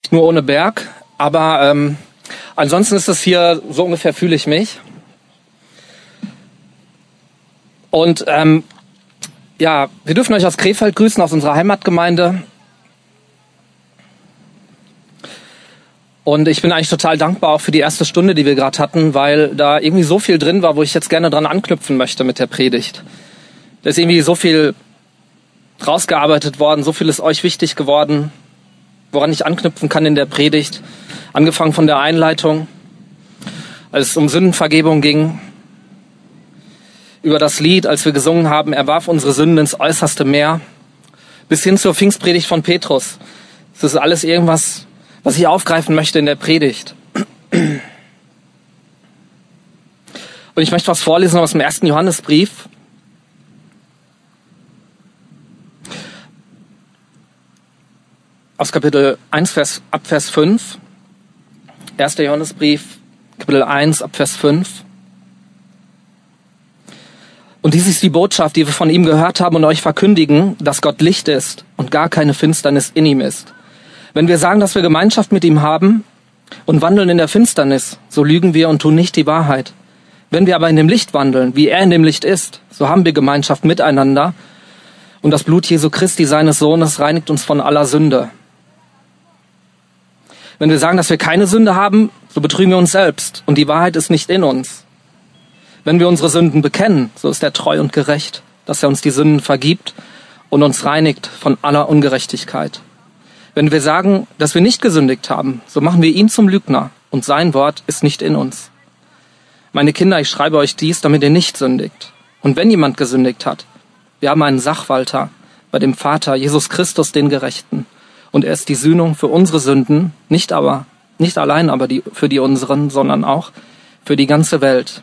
nur ohne Berg, aber ansonsten ist es hier, so ungefähr fühle ich mich. Und ja, wir dürfen euch aus Krefeld grüßen, aus unserer Heimatgemeinde. Und ich bin eigentlich total dankbar auch für die erste Stunde, die wir gerade hatten, weil da irgendwie so viel drin war, wo ich jetzt gerne dran anknüpfen möchte mit der Predigt. Da ist irgendwie so viel rausgearbeitet worden, so viel ist euch wichtig geworden, woran ich anknüpfen kann in der Predigt. Angefangen von der Einleitung, als es um Sündenvergebung ging, über das Lied, als wir gesungen haben, er warf unsere Sünden ins äußerste Meer, bis hin zur Pfingstpredigt von Petrus. Das ist alles irgendwas, was ich aufgreifen möchte in der Predigt. Und ich möchte was vorlesen aus dem 1. Johannesbrief. Aus Kapitel 1, ab Vers 5. 1. Johannesbrief, Kapitel 1, ab Vers 5. Und dies ist die Botschaft, die wir von ihm gehört haben und euch verkündigen, dass Gott Licht ist und gar keine Finsternis in ihm ist. Wenn wir sagen, dass wir Gemeinschaft mit ihm haben und wandeln in der Finsternis, so lügen wir und tun nicht die Wahrheit. Wenn wir aber in dem Licht wandeln, wie er in dem Licht ist, so haben wir Gemeinschaft miteinander und das Blut Jesu Christi, seines Sohnes, reinigt uns von aller Sünde. Wenn wir sagen, dass wir keine Sünde haben, so betrügen wir uns selbst und die Wahrheit ist nicht in uns. Wenn wir unsere Sünden bekennen, so ist er treu und gerecht, dass er uns die Sünden vergibt und uns reinigt von aller Ungerechtigkeit. Wenn wir sagen, dass wir nicht gesündigt haben, so machen wir ihn zum Lügner und sein Wort ist nicht in uns. Meine Kinder, ich schreibe euch dies, damit ihr nicht sündigt. Und wenn jemand gesündigt hat, wir haben einen Sachwalter bei dem Vater, Jesus Christus, den Gerechten. Und er ist die Sühnung für unsere Sünden, nicht allein aber für die unseren, sondern auch für die ganze Welt.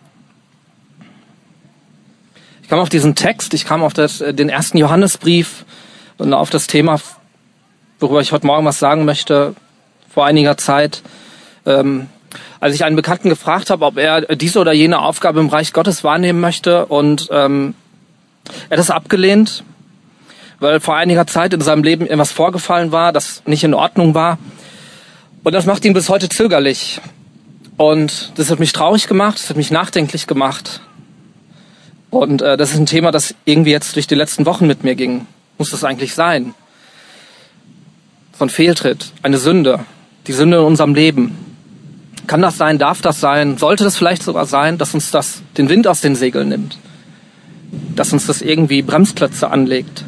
Ich kam auf diesen Text, ich kam auf den 1. Johannesbrief und auf das Thema, worüber ich heute Morgen was sagen möchte, vor einiger Zeit, als ich einen Bekannten gefragt habe, ob er diese oder jene Aufgabe im Reich Gottes wahrnehmen möchte und er hat das abgelehnt, weil vor einiger Zeit in seinem Leben irgendwas vorgefallen war, das nicht in Ordnung war und das macht ihn bis heute zögerlich und das hat mich traurig gemacht, das hat mich nachdenklich gemacht und das ist ein Thema, das irgendwie jetzt durch die letzten Wochen mit mir ging. Muss das eigentlich sein? So ein Fehltritt, eine Sünde, die Sünde in unserem Leben. Kann das sein, darf das sein, sollte das vielleicht sogar sein, dass uns das den Wind aus den Segeln nimmt? Dass uns das irgendwie Bremsklötze anlegt?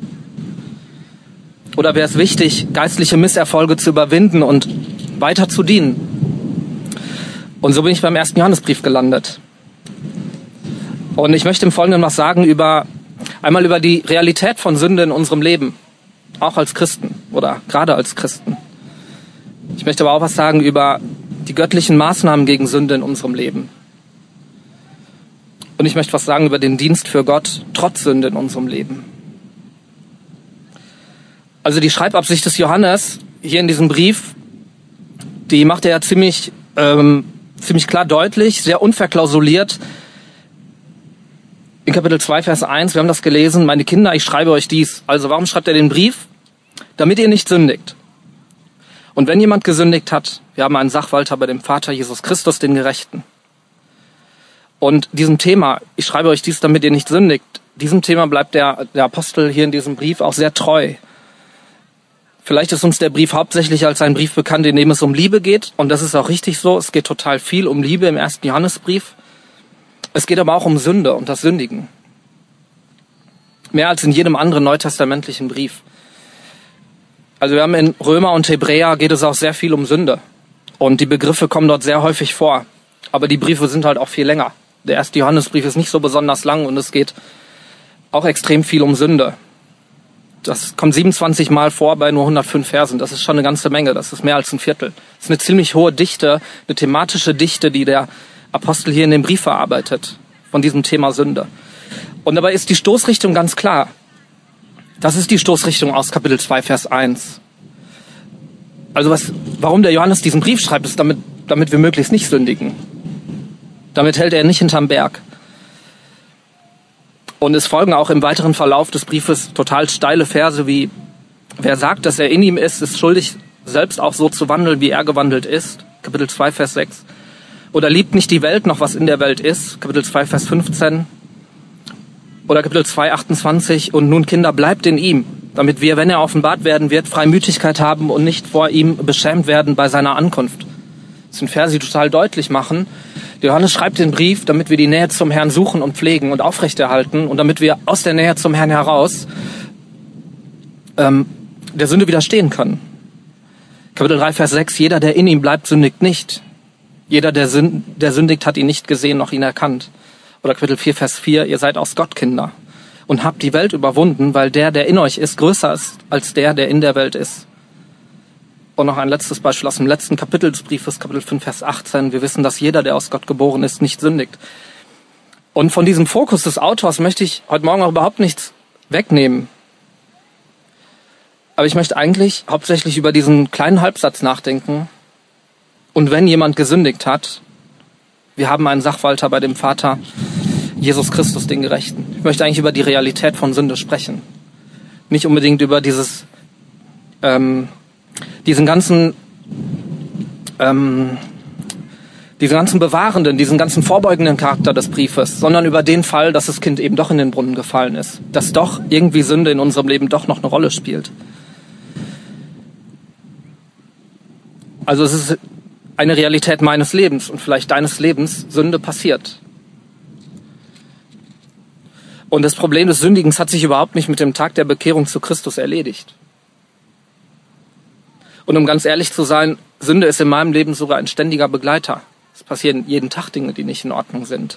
Oder wäre es wichtig, geistliche Misserfolge zu überwinden und weiter zu dienen? Und so bin ich beim 1. Johannesbrief gelandet. Und ich möchte im Folgenden was sagen einmal über die Realität von Sünde in unserem Leben. Auch als Christen oder gerade als Christen. Ich möchte aber auch was sagen über die göttlichen Maßnahmen gegen Sünde in unserem Leben. Und ich möchte was sagen über den Dienst für Gott trotz Sünde in unserem Leben. Also die Schreibabsicht des Johannes hier in diesem Brief, die macht er ja ziemlich klar deutlich, sehr unverklausuliert. In Kapitel 2, Vers 1, wir haben das gelesen, meine Kinder, ich schreibe euch dies. Also warum schreibt er den Brief? Damit ihr nicht sündigt. Und wenn jemand gesündigt hat, wir haben einen Sachwalter bei dem Vater, Jesus Christus, den Gerechten. Und diesem Thema, ich schreibe euch dies, damit ihr nicht sündigt, diesem Thema bleibt der Apostel hier in diesem Brief auch sehr treu. Vielleicht ist uns der Brief hauptsächlich als ein Brief bekannt, in dem es um Liebe geht. Und das ist auch richtig so. Es geht total viel um Liebe im 1. Johannesbrief. Es geht aber auch um Sünde und das Sündigen. Mehr als in jedem anderen neutestamentlichen Brief. Also wir haben in Römer und Hebräer geht es auch sehr viel um Sünde. Und die Begriffe kommen dort sehr häufig vor. Aber die Briefe sind halt auch viel länger. Der 1. Johannesbrief ist nicht so besonders lang und es geht auch extrem viel um Sünde. Das kommt 27 Mal vor bei nur 105 Versen. Das ist schon eine ganze Menge. Das ist mehr als ein Viertel. Das ist eine ziemlich hohe Dichte, eine thematische Dichte, die der Apostel hier in dem Brief verarbeitet, von diesem Thema Sünde. Und dabei ist die Stoßrichtung ganz klar. Das ist die Stoßrichtung aus Kapitel 2, Vers 1. Also warum der Johannes diesen Brief schreibt, ist damit wir möglichst nicht sündigen. Damit hält er nicht hinterm Berg. Und es folgen auch im weiteren Verlauf des Briefes total steile Verse wie, wer sagt, dass er in ihm ist schuldig, selbst auch so zu wandeln, wie er gewandelt ist. Kapitel 2, Vers 6. Oder liebt nicht die Welt noch, was in der Welt ist. Kapitel 2, Vers 15. Oder Kapitel 2, 28. Und nun, Kinder, bleibt in ihm, damit wir, wenn er offenbart werden wird, Freimütigkeit haben und nicht vor ihm beschämt werden bei seiner Ankunft. Das sind Verse, die total deutlich machen. Johannes schreibt den Brief, damit wir die Nähe zum Herrn suchen und pflegen und aufrechterhalten und damit wir aus der Nähe zum Herrn heraus der Sünde widerstehen können. Kapitel 3, Vers 6. Jeder, der in ihm bleibt, sündigt nicht. Jeder, der sündigt, hat ihn nicht gesehen, noch ihn erkannt. Oder Kapitel 4, Vers 4. Ihr seid aus Gott Kinder und habt die Welt überwunden, weil der in euch ist, größer ist als der in der Welt ist. Und noch ein letztes Beispiel aus dem letzten Kapitel des Briefes, Kapitel 5, Vers 18. Wir wissen, dass jeder, der aus Gott geboren ist, nicht sündigt. Und von diesem Fokus des Autors möchte ich heute Morgen auch überhaupt nichts wegnehmen. Aber ich möchte eigentlich hauptsächlich über diesen kleinen Halbsatz nachdenken. Und wenn jemand gesündigt hat, wir haben einen Sachwalter bei dem Vater, Jesus Christus, den Gerechten. Ich möchte eigentlich über die Realität von Sünde sprechen. Nicht unbedingt über diesen ganzen bewahrenden, diesen ganzen vorbeugenden Charakter des Briefes, sondern über den Fall, dass das Kind eben doch in den Brunnen gefallen ist. Dass doch irgendwie Sünde in unserem Leben doch noch eine Rolle spielt. Also es ist eine Realität meines Lebens und vielleicht deines Lebens. Sünde passiert. Und das Problem des Sündigens hat sich überhaupt nicht mit dem Tag der Bekehrung zu Christus erledigt. Und um ganz ehrlich zu sein, Sünde ist in meinem Leben sogar ein ständiger Begleiter. Es passieren jeden Tag Dinge, die nicht in Ordnung sind.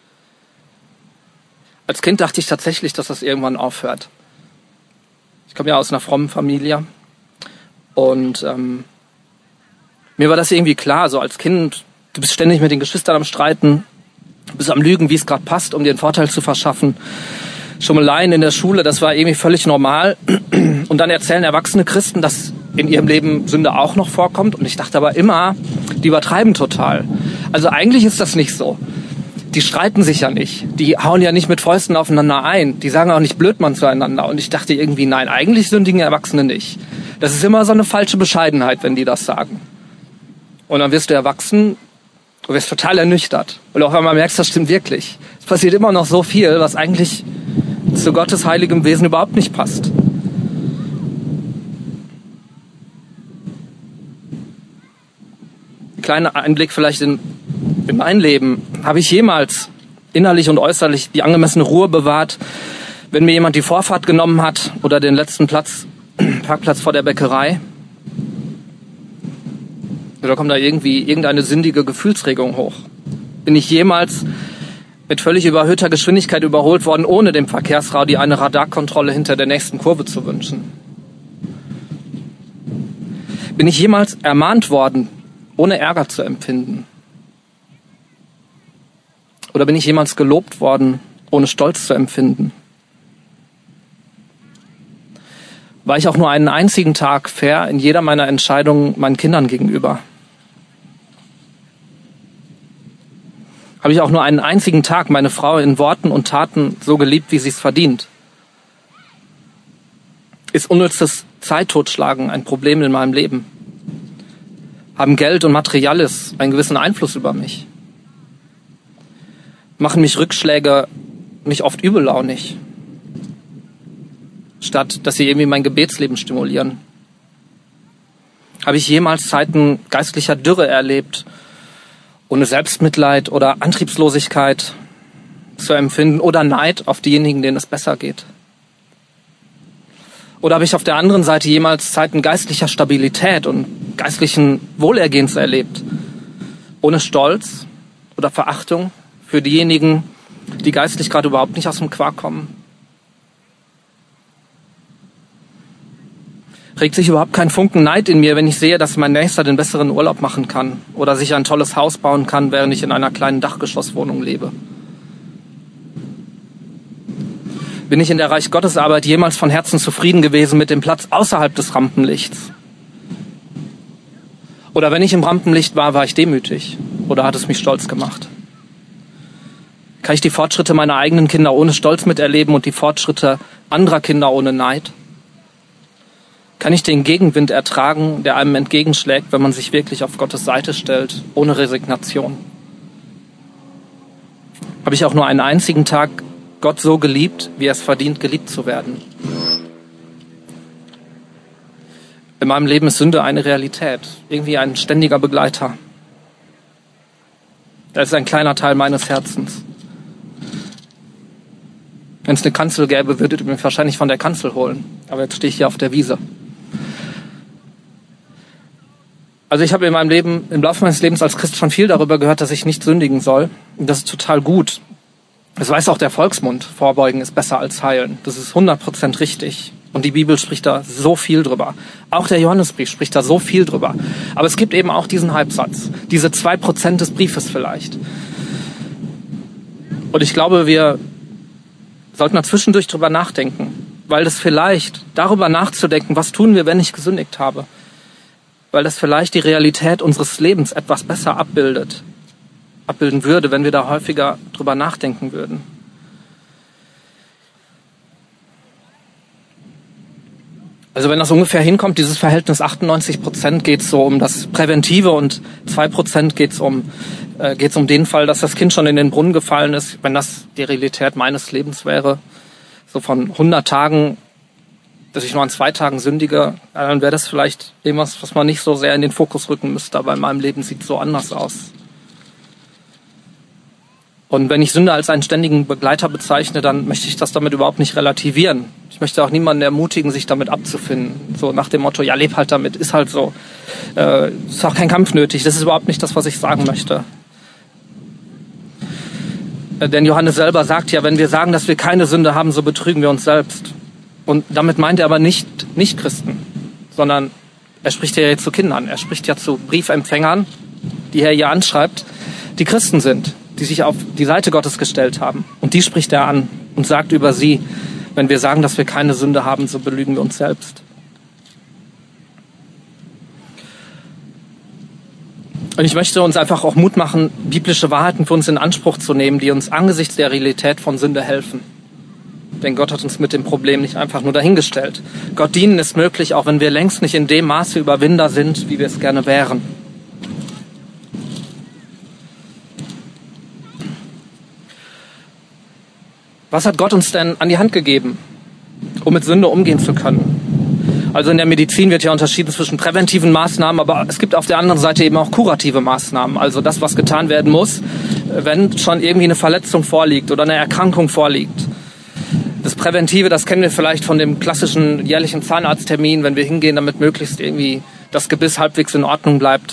Als Kind dachte ich tatsächlich, dass das irgendwann aufhört. Ich komme ja aus einer frommen Familie und mir war das irgendwie klar, so als Kind, du bist ständig mit den Geschwistern am Streiten, du bist am Lügen, wie es gerade passt, um dir einen Vorteil zu verschaffen. Schummeleien in der Schule, das war irgendwie völlig normal. Und dann erzählen erwachsene Christen, dass in ihrem Leben Sünde auch noch vorkommt. Und ich dachte aber immer, die übertreiben total. Also eigentlich ist das nicht so. Die streiten sich ja nicht. Die hauen ja nicht mit Fäusten aufeinander ein. Die sagen auch nicht Blödmann zueinander. Und ich dachte irgendwie, nein, eigentlich sündigen Erwachsene nicht. Das ist immer so eine falsche Bescheidenheit, wenn die das sagen. Und dann wirst du erwachsen und wirst total ernüchtert. Und auch wenn man merkt, das stimmt wirklich. Es passiert immer noch so viel, was eigentlich zu Gottes heiligem Wesen überhaupt nicht passt. Ein kleiner Einblick vielleicht in mein Leben. Habe ich jemals innerlich und äußerlich die angemessene Ruhe bewahrt, wenn mir jemand die Vorfahrt genommen hat oder den letzten Parkplatz vor der Bäckerei? Oder kommt da irgendwie irgendeine sündige Gefühlsregung hoch? Bin ich jemals mit völlig überhöhter Geschwindigkeit überholt worden, ohne dem Verkehrsrowdy eine Radarkontrolle hinter der nächsten Kurve zu wünschen? Bin ich jemals ermahnt worden, ohne Ärger zu empfinden? Oder bin ich jemals gelobt worden, ohne Stolz zu empfinden? War ich auch nur einen einzigen Tag fair in jeder meiner Entscheidungen meinen Kindern gegenüber? Habe ich auch nur einen einzigen Tag meine Frau in Worten und Taten so geliebt, wie sie es verdient? Ist unnützes Zeittotschlagen ein Problem in meinem Leben? Haben Geld und Materielles einen gewissen Einfluss über mich? Machen mich Rückschläge mich oft übellaunig, statt dass sie irgendwie mein Gebetsleben stimulieren? Habe ich jemals Zeiten geistlicher Dürre erlebt, ohne Selbstmitleid oder Antriebslosigkeit zu empfinden oder Neid auf diejenigen, denen es besser geht? Oder habe ich auf der anderen Seite jemals Zeiten geistlicher Stabilität und geistlichen Wohlergehens erlebt, ohne Stolz oder Verachtung für diejenigen, die geistlich gerade überhaupt nicht aus dem Quark kommen? Regt sich überhaupt kein Funken Neid in mir, wenn ich sehe, dass mein Nächster den besseren Urlaub machen kann oder sich ein tolles Haus bauen kann, während ich in einer kleinen Dachgeschosswohnung lebe? Bin ich in der Reich Gottes Arbeit jemals von Herzen zufrieden gewesen mit dem Platz außerhalb des Rampenlichts? Oder wenn ich im Rampenlicht war, war ich demütig oder hat es mich stolz gemacht? Kann ich die Fortschritte meiner eigenen Kinder ohne Stolz miterleben und die Fortschritte anderer Kinder ohne Neid? Kann ich den Gegenwind ertragen, der einem entgegenschlägt, wenn man sich wirklich auf Gottes Seite stellt, ohne Resignation? Habe ich auch nur einen einzigen Tag Gott so geliebt, wie er es verdient, geliebt zu werden? In meinem Leben ist Sünde eine Realität, irgendwie ein ständiger Begleiter. Das ist ein kleiner Teil meines Herzens. Wenn es eine Kanzel gäbe, würdet ihr mich wahrscheinlich von der Kanzel holen. Aber jetzt stehe ich hier auf der Wiese. Also ich habe in meinem Leben, im Laufe meines Lebens als Christ schon viel darüber gehört, dass ich nicht sündigen soll. Und das ist total gut. Das weiß auch der Volksmund. Vorbeugen ist besser als heilen. Das ist 100% richtig. Und die Bibel spricht da so viel drüber. Auch der Johannesbrief spricht da so viel drüber. Aber es gibt eben auch diesen Halbsatz. Diese 2% des Briefes vielleicht. Und ich glaube, wir sollten da zwischendurch drüber nachdenken. Weil das vielleicht, darüber nachzudenken, was tun wir, wenn ich gesündigt habe, weil das vielleicht die Realität unseres Lebens etwas besser abbilden würde, wenn wir da häufiger drüber nachdenken würden. Also wenn das ungefähr hinkommt, dieses Verhältnis 98% geht es so um das Präventive und 2% geht es um den Fall, dass das Kind schon in den Brunnen gefallen ist. Wenn das die Realität meines Lebens wäre, so von 100 Tagen, dass ich nur an 2 Tagen sündige, dann wäre das vielleicht irgendwas, was man nicht so sehr in den Fokus rücken müsste, aber in meinem Leben sieht es so anders aus. Und wenn ich Sünde als einen ständigen Begleiter bezeichne, dann möchte ich das damit überhaupt nicht relativieren. Ich möchte auch niemanden ermutigen, sich damit abzufinden. So nach dem Motto, ja, leb halt damit, ist halt so. Ist auch kein Kampf nötig. Das ist überhaupt nicht das, was ich sagen möchte. Denn Johannes selber sagt ja, wenn wir sagen, dass wir keine Sünde haben, so betrügen wir uns selbst. Und damit meint er aber nicht Christen, sondern er spricht ja jetzt zu Kindern. Er spricht ja zu Briefempfängern, die er hier anschreibt, die Christen sind, die sich auf die Seite Gottes gestellt haben. Und die spricht er an und sagt über sie, wenn wir sagen, dass wir keine Sünde haben, so belügen wir uns selbst. Und ich möchte uns einfach auch Mut machen, biblische Wahrheiten für uns in Anspruch zu nehmen, die uns angesichts der Realität von Sünde helfen. Denn Gott hat uns mit dem Problem nicht einfach nur dahingestellt. Gott dienen ist möglich, auch wenn wir längst nicht in dem Maße Überwinder sind, wie wir es gerne wären. Was hat Gott uns denn an die Hand gegeben, um mit Sünde umgehen zu können? Also in der Medizin wird ja unterschieden zwischen präventiven Maßnahmen, aber es gibt auf der anderen Seite eben auch kurative Maßnahmen. Also das, was getan werden muss, wenn schon irgendwie eine Verletzung vorliegt oder eine Erkrankung vorliegt. Das Präventive, das kennen wir vielleicht von dem klassischen jährlichen Zahnarzttermin, wenn wir hingehen, damit möglichst irgendwie das Gebiss halbwegs in Ordnung bleibt.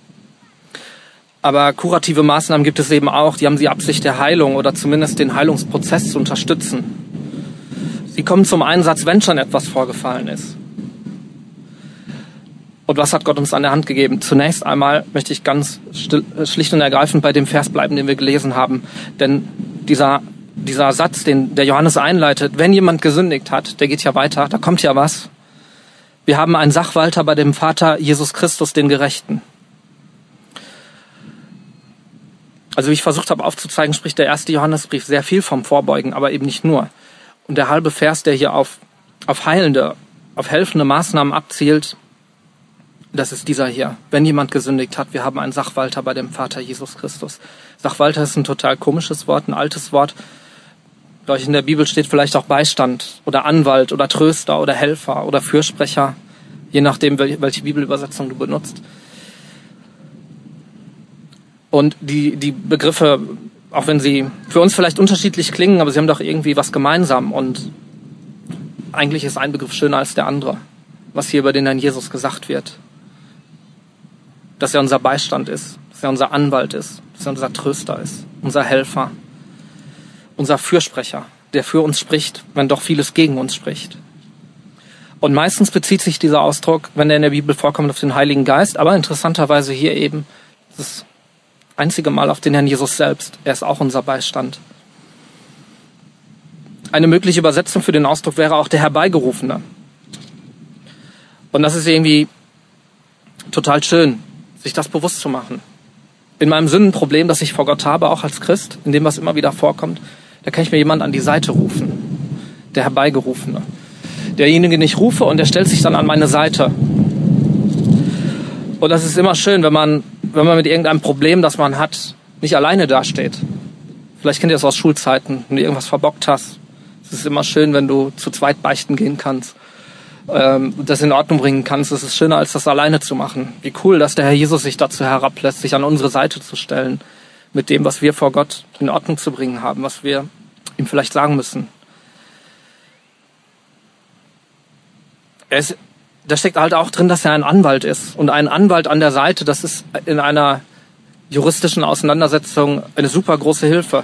Aber kurative Maßnahmen gibt es eben auch, die haben die Absicht der Heilung oder zumindest den Heilungsprozess zu unterstützen. Sie kommen zum Einsatz, wenn schon etwas vorgefallen ist. Und was hat Gott uns an der Hand gegeben? Zunächst einmal möchte ich ganz schlicht und ergreifend bei dem Vers bleiben, den wir gelesen haben. Denn dieser Satz, den der Johannes einleitet, wenn jemand gesündigt hat, der geht ja weiter, da kommt ja was. Wir haben einen Sachwalter bei dem Vater, Jesus Christus, den Gerechten. Also wie ich versucht habe aufzuzeigen, spricht der 1. Johannesbrief sehr viel vom Vorbeugen, aber eben nicht nur. Und der halbe Vers, der hier auf heilende, auf helfende Maßnahmen abzielt, das ist dieser hier. Wenn jemand gesündigt hat, wir haben einen Sachwalter bei dem Vater Jesus Christus. Sachwalter ist ein total komisches Wort, ein altes Wort. Glaube ich, in der Bibel steht vielleicht auch Beistand oder Anwalt oder Tröster oder Helfer oder Fürsprecher, je nachdem, welche Bibelübersetzung du benutzt. Und die Begriffe, auch wenn sie für uns vielleicht unterschiedlich klingen, aber sie haben doch irgendwie was gemeinsam. Und eigentlich ist ein Begriff schöner als der andere, was hier über den Herrn Jesus gesagt wird. Dass er unser Beistand ist, dass er unser Anwalt ist, dass er unser Tröster ist, unser Helfer, unser Fürsprecher, der für uns spricht, wenn doch vieles gegen uns spricht. Und meistens bezieht sich dieser Ausdruck, wenn er in der Bibel vorkommt, auf den Heiligen Geist, aber interessanterweise hier eben das einzige Mal auf den Herrn Jesus selbst. Er ist auch unser Beistand. Eine mögliche Übersetzung für den Ausdruck wäre auch der Herbeigerufene. Und das ist irgendwie total schön, sich das bewusst zu machen. In meinem Sündenproblem, das ich vor Gott habe, auch als Christ, in dem, was immer wieder vorkommt, da kann ich mir jemand an die Seite rufen. Der Herbeigerufene. derjenige, den ich rufe, und der stellt sich dann an meine Seite. Und das ist immer schön, wenn man mit irgendeinem Problem, das man hat, nicht alleine dasteht. Vielleicht kennt ihr das aus Schulzeiten, wenn du irgendwas verbockt hast. Es ist immer schön, wenn du zu zweit beichten gehen kannst, das in Ordnung bringen kannst. Es ist schöner, als das alleine zu machen. Wie cool, dass der Herr Jesus sich dazu herablässt, sich an unsere Seite zu stellen, mit dem, was wir vor Gott in Ordnung zu bringen haben, was wir ihm vielleicht sagen müssen. Da steckt halt auch drin, dass er ein Anwalt ist. Und ein Anwalt an der Seite, das ist in einer juristischen Auseinandersetzung eine super große Hilfe.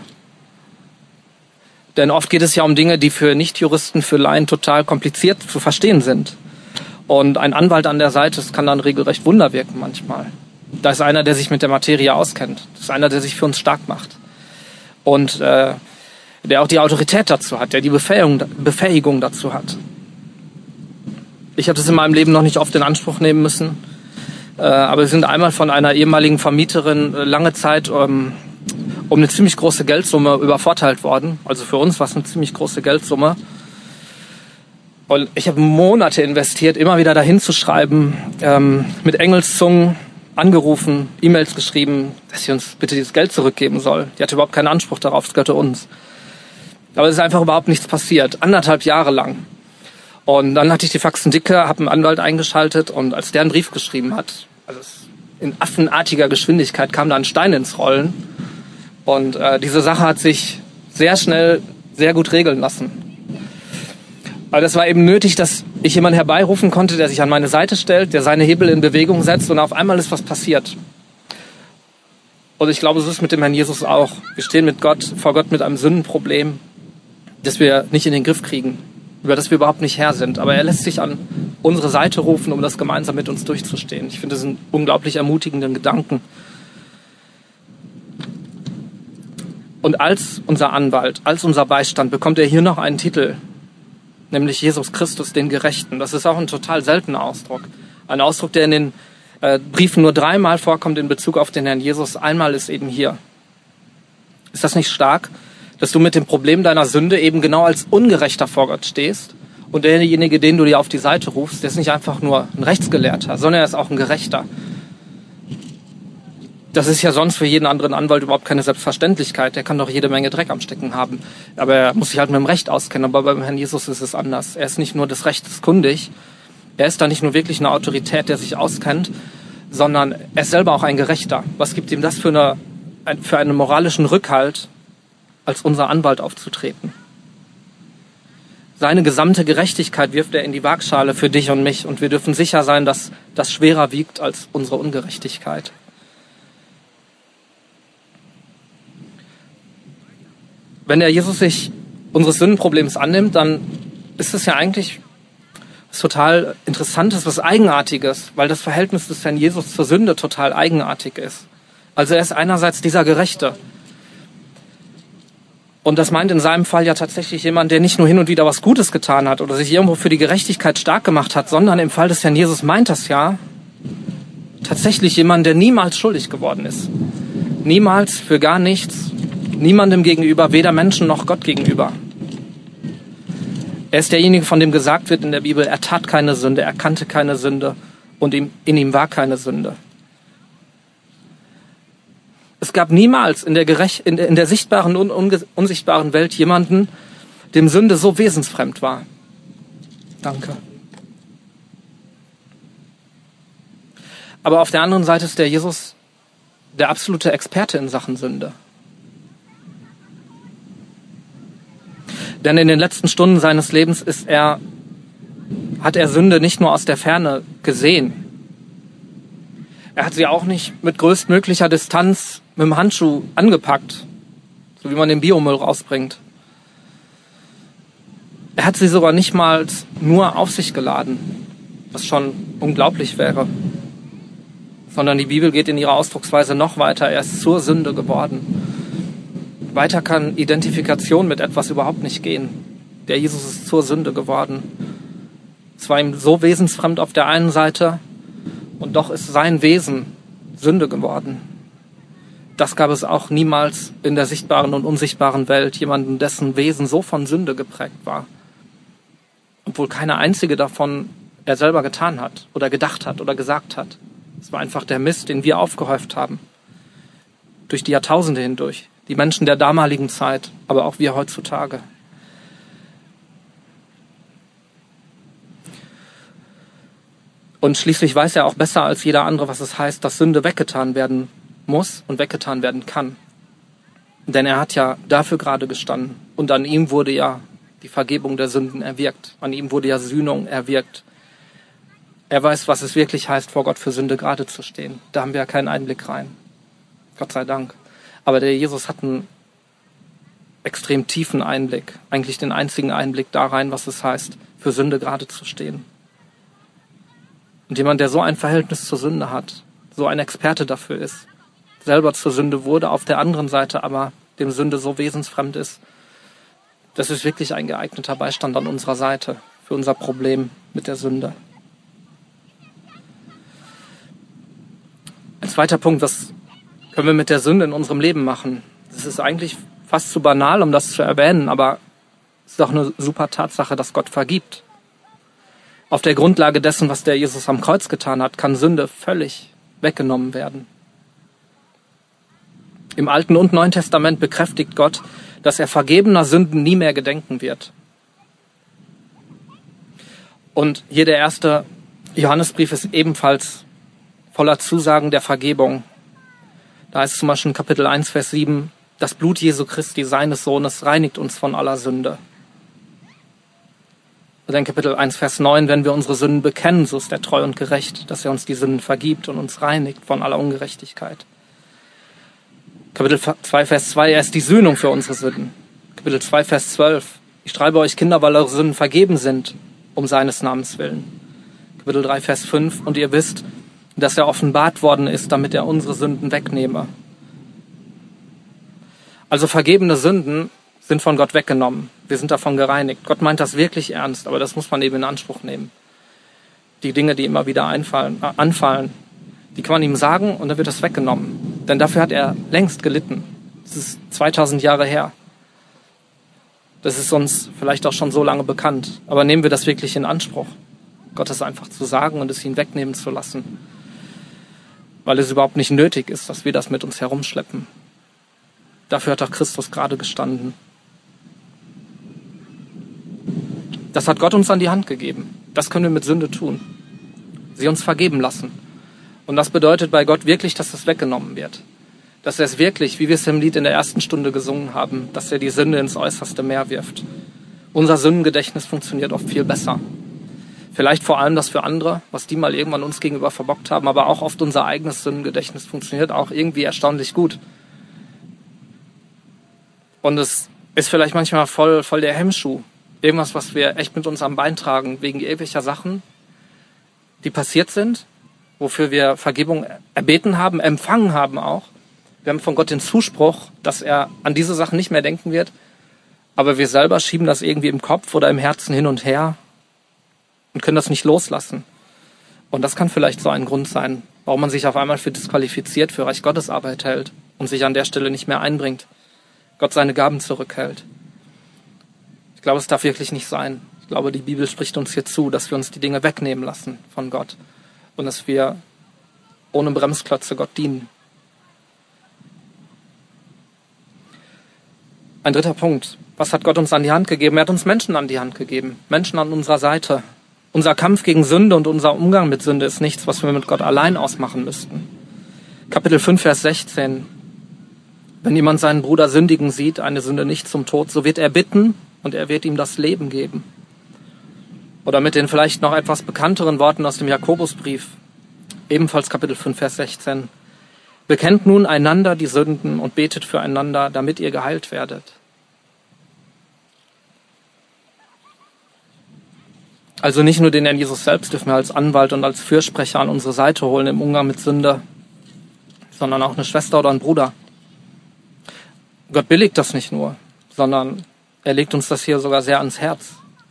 Denn oft geht es ja um Dinge, die für Nichtjuristen, für Laien total kompliziert zu verstehen sind. Und ein Anwalt an der Seite, das kann dann regelrecht Wunder wirken manchmal. Da ist einer, der sich mit der Materie auskennt. Das ist einer, der sich für uns stark macht. Und der auch die Autorität dazu hat, der die Befähigung dazu hat. Ich habe das in meinem Leben noch nicht oft in Anspruch nehmen müssen. Aber wir sind einmal von einer ehemaligen Vermieterin lange Zeit um eine ziemlich große Geldsumme übervorteilt worden. Also für uns war es eine ziemlich große Geldsumme. Und ich habe Monate investiert, immer wieder dahin zu schreiben, mit Engelszungen angerufen, E-Mails geschrieben, dass sie uns bitte dieses Geld zurückgeben soll. Die hatte überhaupt keinen Anspruch darauf, es gehörte uns. Aber es ist einfach überhaupt nichts passiert. 1,5 Jahre lang. Und dann hatte ich die Faxen dicke, habe einen Anwalt eingeschaltet, und als der einen Brief geschrieben hat, also in affenartiger Geschwindigkeit, kam da ein Stein ins Rollen. Und diese Sache hat sich sehr schnell, sehr gut regeln lassen. Aber das war eben nötig, dass ich jemanden herbeirufen konnte, der sich an meine Seite stellt, der seine Hebel in Bewegung setzt, und auf einmal ist was passiert. Und ich glaube, so ist es mit dem Herrn Jesus auch. Wir stehen vor Gott mit einem Sündenproblem, das wir nicht in den Griff kriegen, über das wir überhaupt nicht Herr sind. Aber er lässt sich an unsere Seite rufen, um das gemeinsam mit uns durchzustehen. Ich finde das einen unglaublich ermutigenden Gedanken. Und als unser Anwalt, als unser Beistand bekommt er hier noch einen Titel, nämlich Jesus Christus, den Gerechten. Das ist auch ein total seltener Ausdruck. Ein Ausdruck, der in den Briefen nur 3-mal vorkommt in Bezug auf den Herrn Jesus. Einmal ist eben hier. Ist das nicht stark, dass du mit dem Problem deiner Sünde eben genau als Ungerechter vor Gott stehst, und derjenige, den du dir auf die Seite rufst, der ist nicht einfach nur ein Rechtsgelehrter, sondern er ist auch ein Gerechter. Das ist ja sonst für jeden anderen Anwalt überhaupt keine Selbstverständlichkeit. Der kann doch jede Menge Dreck am Stecken haben. Aber er muss sich halt mit dem Recht auskennen. Aber beim Herrn Jesus ist es anders. Er ist nicht nur des Rechtes kundig. Er ist da nicht nur wirklich eine Autorität, der sich auskennt, sondern er ist selber auch ein Gerechter. Was gibt ihm das für einen moralischen Rückhalt, als unser Anwalt aufzutreten? Seine gesamte Gerechtigkeit wirft er in die Waagschale für dich und mich. Und wir dürfen sicher sein, dass das schwerer wiegt als unsere Ungerechtigkeit. Wenn der Jesus sich unseres Sündenproblems annimmt, dann ist es ja eigentlich was total Interessantes, was Eigenartiges, weil das Verhältnis des Herrn Jesus zur Sünde total eigenartig ist. Also er ist einerseits dieser Gerechte. Und das meint in seinem Fall ja tatsächlich jemand, der nicht nur hin und wieder was Gutes getan hat oder sich irgendwo für die Gerechtigkeit stark gemacht hat, sondern im Fall des Herrn Jesus meint das ja tatsächlich jemand, der niemals schuldig geworden ist. Niemals, für gar nichts, niemandem gegenüber, weder Menschen noch Gott gegenüber. Er ist derjenige, von dem gesagt wird in der Bibel, er tat keine Sünde, er kannte keine Sünde und in ihm war keine Sünde. Es gab niemals in der sichtbaren und unsichtbaren Welt jemanden, dem Sünde so wesensfremd war. Danke. Aber auf der anderen Seite ist der Jesus der absolute Experte in Sachen Sünde. Denn in den letzten Stunden seines Lebens hat er Sünde nicht nur aus der Ferne gesehen. Er hat sie auch nicht mit größtmöglicher Distanz mit dem Handschuh angepackt, so wie man den Biomüll rausbringt. Er hat sie sogar nicht mal nur auf sich geladen, was schon unglaublich wäre. Sondern die Bibel geht in ihrer Ausdrucksweise noch weiter. Er ist zur Sünde geworden. Weiter kann Identifikation mit etwas überhaupt nicht gehen. Der Jesus ist zur Sünde geworden. Es war ihm so wesensfremd auf der einen Seite, und doch ist sein Wesen Sünde geworden. Das gab es auch niemals in der sichtbaren und unsichtbaren Welt, jemanden, dessen Wesen so von Sünde geprägt war. Und obwohl keine einzige davon er selber getan hat oder gedacht hat oder gesagt hat. Es war einfach der Mist, den wir aufgehäuft haben. Durch die Jahrtausende hindurch. Die Menschen der damaligen Zeit, aber auch wir heutzutage. Und schließlich weiß er auch besser als jeder andere, was es heißt, dass Sünde weggetan werden muss und weggetan werden kann. Denn er hat ja dafür gerade gestanden. Und an ihm wurde ja die Vergebung der Sünden erwirkt. An ihm wurde ja Sühnung erwirkt. Er weiß, was es wirklich heißt, vor Gott für Sünde gerade zu stehen. Da haben wir ja keinen Einblick rein. Gott sei Dank. Aber der Jesus hat einen extrem tiefen Einblick. Eigentlich den einzigen Einblick da rein, was es heißt, für Sünde gerade zu stehen. Und jemand, der so ein Verhältnis zur Sünde hat, so ein Experte dafür ist, selber zur Sünde wurde, auf der anderen Seite aber dem Sünde so wesensfremd ist, das ist wirklich ein geeigneter Beistand an unserer Seite für unser Problem mit der Sünde. Ein zweiter Punkt, was können wir mit der Sünde in unserem Leben machen? Das ist eigentlich fast zu banal, um das zu erwähnen, aber es ist doch eine super Tatsache, dass Gott vergibt. Auf der Grundlage dessen, was der Jesus am Kreuz getan hat, kann Sünde völlig weggenommen werden. Im Alten und Neuen Testament bekräftigt Gott, dass er vergebener Sünden nie mehr gedenken wird. Und hier der erste Johannesbrief ist ebenfalls voller Zusagen der Vergebung. Da heißt es zum Beispiel in Kapitel 1, Vers 7, das Blut Jesu Christi, seines Sohnes, reinigt uns von aller Sünde. Oder in Kapitel 1, Vers 9, wenn wir unsere Sünden bekennen, so ist er treu und gerecht, dass er uns die Sünden vergibt und uns reinigt von aller Ungerechtigkeit. Kapitel 2, Vers 2, er ist die Sühnung für unsere Sünden. Kapitel 2, Vers 12, ich schreibe euch Kinder, weil eure Sünden vergeben sind, um seines Namens willen. Kapitel 3, Vers 5, und ihr wisst, dass er offenbart worden ist, damit er unsere Sünden wegnehme. Also vergebene Sünden sind von Gott weggenommen. Wir sind davon gereinigt. Gott meint das wirklich ernst, aber das muss man eben in Anspruch nehmen. Die Dinge, die immer wieder anfallen, die kann man ihm sagen und dann wird das weggenommen. Denn dafür hat er längst gelitten. Das ist 2000 Jahre her. Das ist uns vielleicht auch schon so lange bekannt. Aber nehmen wir das wirklich in Anspruch, Gott es einfach zu sagen und es ihn wegnehmen zu lassen. Weil es überhaupt nicht nötig ist, dass wir das mit uns herumschleppen. Dafür hat auch Christus gerade gestanden. Das hat Gott uns an die Hand gegeben. Das können wir mit Sünde tun. Sie uns vergeben lassen. Und das bedeutet bei Gott wirklich, dass es weggenommen wird. Dass er es wirklich, wie wir es im Lied in der ersten Stunde gesungen haben, dass er die Sünde ins äußerste Meer wirft. Unser Sündengedächtnis funktioniert oft viel besser. Vielleicht vor allem das für andere, was die mal irgendwann uns gegenüber verbockt haben, aber auch oft unser eigenes Sündengedächtnis funktioniert auch irgendwie erstaunlich gut. Und es ist vielleicht manchmal voll der Hemmschuh. Irgendwas, was wir echt mit uns am Bein tragen, wegen irgendwelcher Sachen, die passiert sind, wofür wir Vergebung erbeten haben, empfangen haben auch. Wir haben von Gott den Zuspruch, dass er an diese Sachen nicht mehr denken wird, aber wir selber schieben das irgendwie im Kopf oder im Herzen hin und her und können das nicht loslassen. Und das kann vielleicht so ein Grund sein, warum man sich auf einmal für disqualifiziert, für Reich Gottes Arbeit hält und sich an der Stelle nicht mehr einbringt. Gott seine Gaben zurückhält. Ich glaube, es darf wirklich nicht sein. Ich glaube, die Bibel spricht uns hier zu, dass wir uns die Dinge wegnehmen lassen von Gott und dass wir ohne Bremsklötze Gott dienen. Ein dritter Punkt. Was hat Gott uns an die Hand gegeben? Er hat uns Menschen an die Hand gegeben. Menschen an unserer Seite. Unser Kampf gegen Sünde und unser Umgang mit Sünde ist nichts, was wir mit Gott allein ausmachen müssten. Kapitel 5, Vers 16. Wenn jemand seinen Bruder sündigen sieht, eine Sünde nicht zum Tod, so wird er bitten und er wird ihm das Leben geben. Oder mit den vielleicht noch etwas bekannteren Worten aus dem Jakobusbrief, ebenfalls Kapitel 5, Vers 16. Bekennt nun einander die Sünden und betet füreinander, damit ihr geheilt werdet. Also nicht nur den Herrn Jesus selbst dürfen wir als Anwalt und als Fürsprecher an unsere Seite holen im Umgang mit Sünde, sondern auch eine Schwester oder einen Bruder. Gott billigt das nicht nur, sondern er legt uns das hier sogar sehr ans Herz.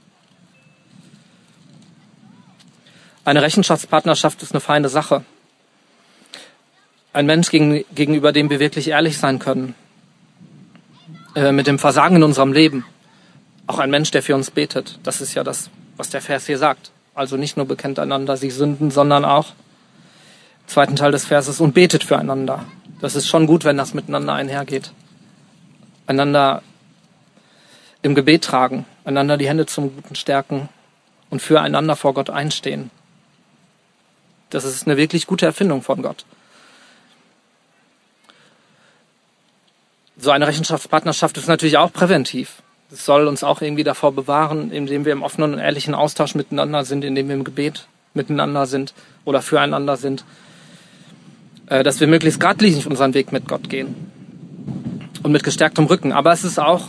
Eine Rechenschaftspartnerschaft ist eine feine Sache. Ein Mensch, gegenüber dem wir wirklich ehrlich sein können. Mit dem Versagen in unserem Leben. Auch ein Mensch, der für uns betet. Das ist ja das was der Vers hier sagt. Also nicht nur bekennt einander die Sünden, sondern auch, zweiten Teil des Verses, und betet füreinander. Das ist schon gut, wenn das miteinander einhergeht. Einander im Gebet tragen, einander die Hände zum Guten stärken und füreinander vor Gott einstehen. Das ist eine wirklich gute Erfindung von Gott. So eine Rechenschaftspartnerschaft ist natürlich auch präventiv. Es soll uns auch irgendwie davor bewahren, indem wir im offenen und ehrlichen Austausch miteinander sind, indem wir im Gebet miteinander sind oder füreinander sind, dass wir möglichst geradlinig unseren Weg mit Gott gehen und mit gestärktem Rücken. Aber es ist auch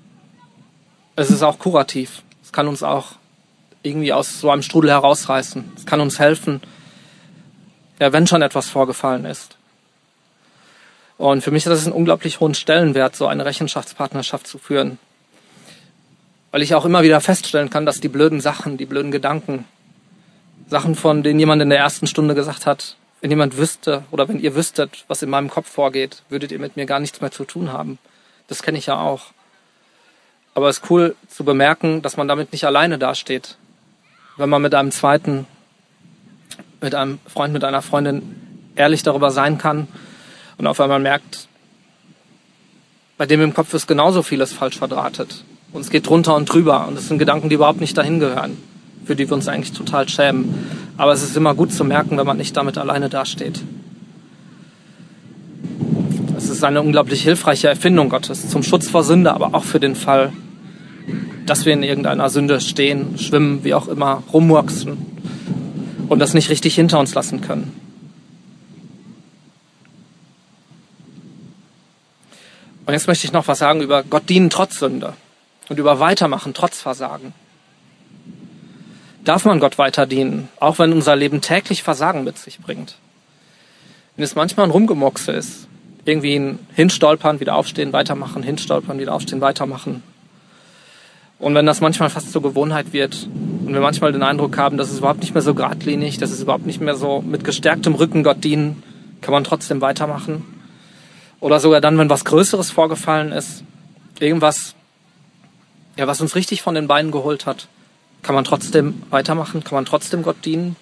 kurativ. Es kann uns auch irgendwie aus so einem Strudel herausreißen. Es kann uns helfen, ja, wenn schon etwas vorgefallen ist. Und für mich ist das einen unglaublich hohen Stellenwert, so eine Rechenschaftspartnerschaft zu führen. Weil ich auch immer wieder feststellen kann, dass die blöden Sachen, die blöden Gedanken, Sachen, von denen jemand in der ersten Stunde gesagt hat, wenn jemand wüsste oder wenn ihr wüsstet, was in meinem Kopf vorgeht, würdet ihr mit mir gar nichts mehr zu tun haben. Das kenne ich ja auch. Aber es ist cool zu bemerken, dass man damit nicht alleine dasteht. Wenn man mit einem Freund, mit einer Freundin ehrlich darüber sein kann und auf einmal merkt, bei dem im Kopf ist genauso vieles falsch verdrahtet. Und es geht drunter und drüber. Und es sind Gedanken, die überhaupt nicht dahin gehören, für die wir uns eigentlich total schämen. Aber es ist immer gut zu merken, wenn man nicht damit alleine dasteht. Es ist eine unglaublich hilfreiche Erfindung Gottes zum Schutz vor Sünde, aber auch für den Fall, dass wir in irgendeiner Sünde stehen, schwimmen, wie auch immer, rummurksen und das nicht richtig hinter uns lassen können. Und jetzt möchte ich noch was sagen über Gott dienen trotz Sünde und über Weitermachen trotz Versagen. Darf man Gott weiter dienen, auch wenn unser Leben täglich Versagen mit sich bringt? Wenn es manchmal ein Rumgemuckse ist, irgendwie ein Hinstolpern, wieder aufstehen, weitermachen, hinstolpern, wieder aufstehen, weitermachen. Und wenn das manchmal fast zur Gewohnheit wird und wir manchmal den Eindruck haben, dass es überhaupt nicht mehr so geradlinig, dass es überhaupt nicht mehr so mit gestärktem Rücken Gott dienen, kann man trotzdem weitermachen. Oder sogar dann, wenn was Größeres vorgefallen ist, irgendwas, ja, was uns richtig von den Beinen geholt hat, kann man trotzdem weitermachen, kann man trotzdem Gott dienen.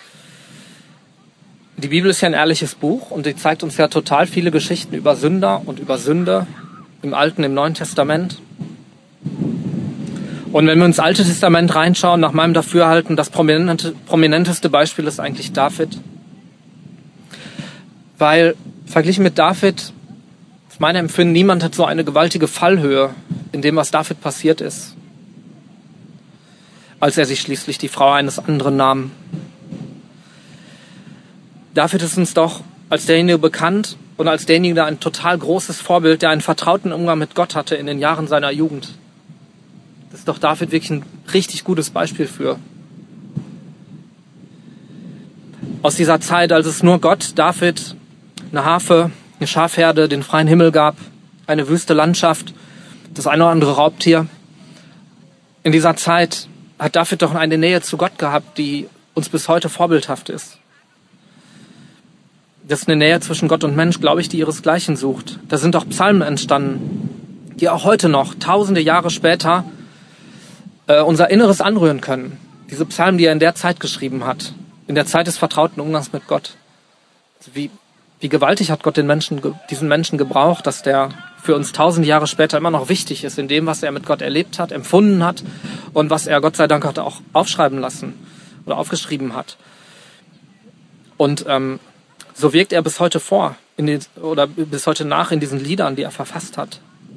Die Bibel ist ja ein ehrliches Buch und die zeigt uns ja total viele Geschichten über Sünder und über Sünde im Alten, im Neuen Testament. Und wenn wir ins Alte Testament reinschauen, nach meinem Dafürhalten, das prominenteste Beispiel ist eigentlich David. Weil verglichen mit David, aus meinem Empfinden, niemand hat so eine gewaltige Fallhöhe in dem, was David passiert ist, als er sich schließlich die Frau eines anderen nahm. David ist uns doch als derjenige bekannt und als derjenige, der ein total großes Vorbild, der einen vertrauten Umgang mit Gott hatte in den Jahren seiner Jugend. Das ist doch David wirklich ein richtig gutes Beispiel für. Aus dieser Zeit, als es nur Gott, David, eine Harfe, eine Schafherde, den freien Himmel gab, eine wüste Landschaft, das eine oder andere Raubtier. In dieser Zeit hat David doch eine Nähe zu Gott gehabt, die uns bis heute vorbildhaft ist. Das ist eine Nähe zwischen Gott und Mensch, glaube ich, die ihresgleichen sucht. Da sind auch Psalmen entstanden, die auch heute noch, tausende Jahre später, unser Inneres anrühren können. Diese Psalmen, die er in der Zeit geschrieben hat, in der Zeit des vertrauten Umgangs mit Gott. Also wie gewaltig hat Gott diesen Menschen gebraucht, dass der für uns tausend Jahre später immer noch wichtig ist in dem, was er mit Gott erlebt hat, empfunden hat und was er, Gott sei Dank, hat auch aufschreiben lassen oder aufgeschrieben hat. Und so wirkt er bis heute bis heute nach in diesen Liedern, die er verfasst hat.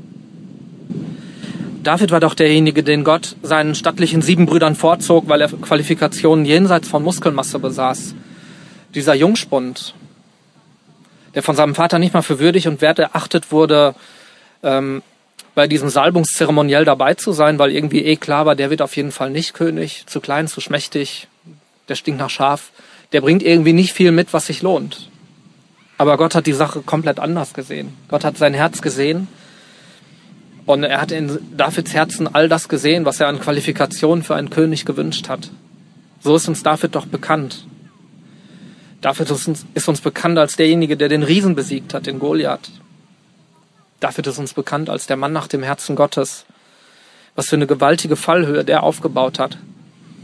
David war doch derjenige, den Gott seinen stattlichen 7 Brüdern vorzog, weil er Qualifikationen jenseits von Muskelmasse besaß. Dieser Jungspund, der von seinem Vater nicht mal für würdig und wert erachtet wurde, bei diesem Salbungszeremoniell dabei zu sein, weil irgendwie klar war, der wird auf jeden Fall nicht König, zu klein, zu schmächtig, der stinkt nach Schaf, der bringt irgendwie nicht viel mit, was sich lohnt. Aber Gott hat die Sache komplett anders gesehen. Gott hat sein Herz gesehen und er hat in Davids Herzen all das gesehen, was er an Qualifikationen für einen König gewünscht hat. So ist uns David doch bekannt. David ist uns bekannt als derjenige, der den Riesen besiegt hat, den Goliath. David ist uns bekannt als der Mann nach dem Herzen Gottes. Was für eine gewaltige Fallhöhe der aufgebaut hat.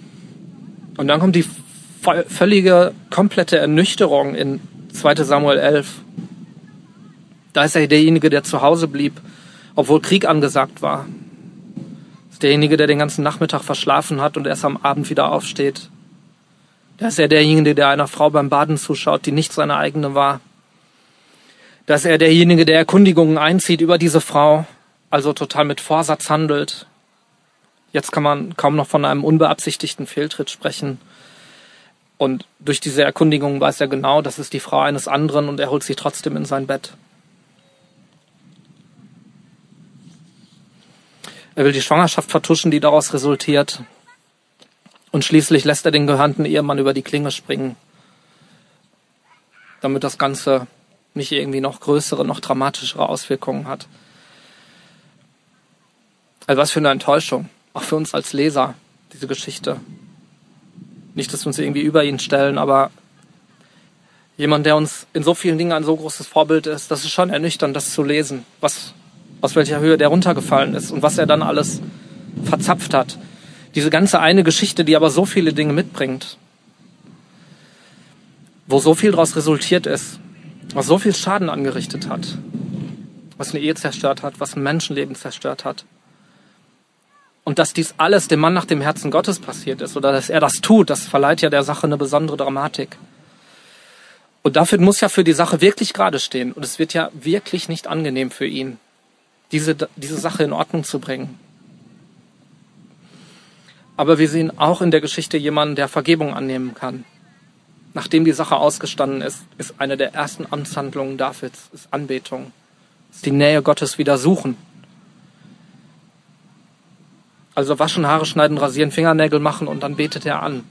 Und dann kommt die völlige, komplette Ernüchterung in 2. Samuel 11. Da ist er derjenige, der zu Hause blieb, obwohl Krieg angesagt war. Das ist derjenige, der den ganzen Nachmittag verschlafen hat und erst am Abend wieder aufsteht. Da ist er derjenige, der einer Frau beim Baden zuschaut, die nicht seine eigene war. Da ist er derjenige, der Erkundigungen einzieht über diese Frau, also total mit Vorsatz handelt. Jetzt kann man kaum noch von einem unbeabsichtigten Fehltritt sprechen. Und durch diese Erkundigungen weiß er genau, das ist die Frau eines anderen und er holt sie trotzdem in sein Bett. Er will die Schwangerschaft vertuschen, die daraus resultiert. Und schließlich lässt er den gehörnten Ehemann über die Klinge springen, damit das Ganze nicht irgendwie noch größere, noch dramatischere Auswirkungen hat. Also was für eine Enttäuschung, auch für uns als Leser, diese Geschichte. Nicht, dass wir uns irgendwie über ihn stellen, aber jemand, der uns in so vielen Dingen ein so großes Vorbild ist, das ist schon ernüchternd, das zu lesen, aus welcher Höhe der runtergefallen ist und was er dann alles verzapft hat. Diese ganze eine Geschichte, die aber so viele Dinge mitbringt, wo so viel daraus resultiert ist, was so viel Schaden angerichtet hat, was eine Ehe zerstört hat, was ein Menschenleben zerstört hat. Und dass dies alles dem Mann nach dem Herzen Gottes passiert ist oder dass er das tut, das verleiht ja der Sache eine besondere Dramatik. Und David muss ja für die Sache wirklich gerade stehen. Und es wird ja wirklich nicht angenehm für ihn, diese Sache in Ordnung zu bringen. Aber wir sehen auch in der Geschichte jemanden, der Vergebung annehmen kann. Nachdem die Sache ausgestanden ist, ist eine der ersten Amtshandlungen Davids, ist Anbetung, ist die Nähe Gottes wieder suchen. Also waschen, Haare schneiden, rasieren, Fingernägel machen und dann betet er an.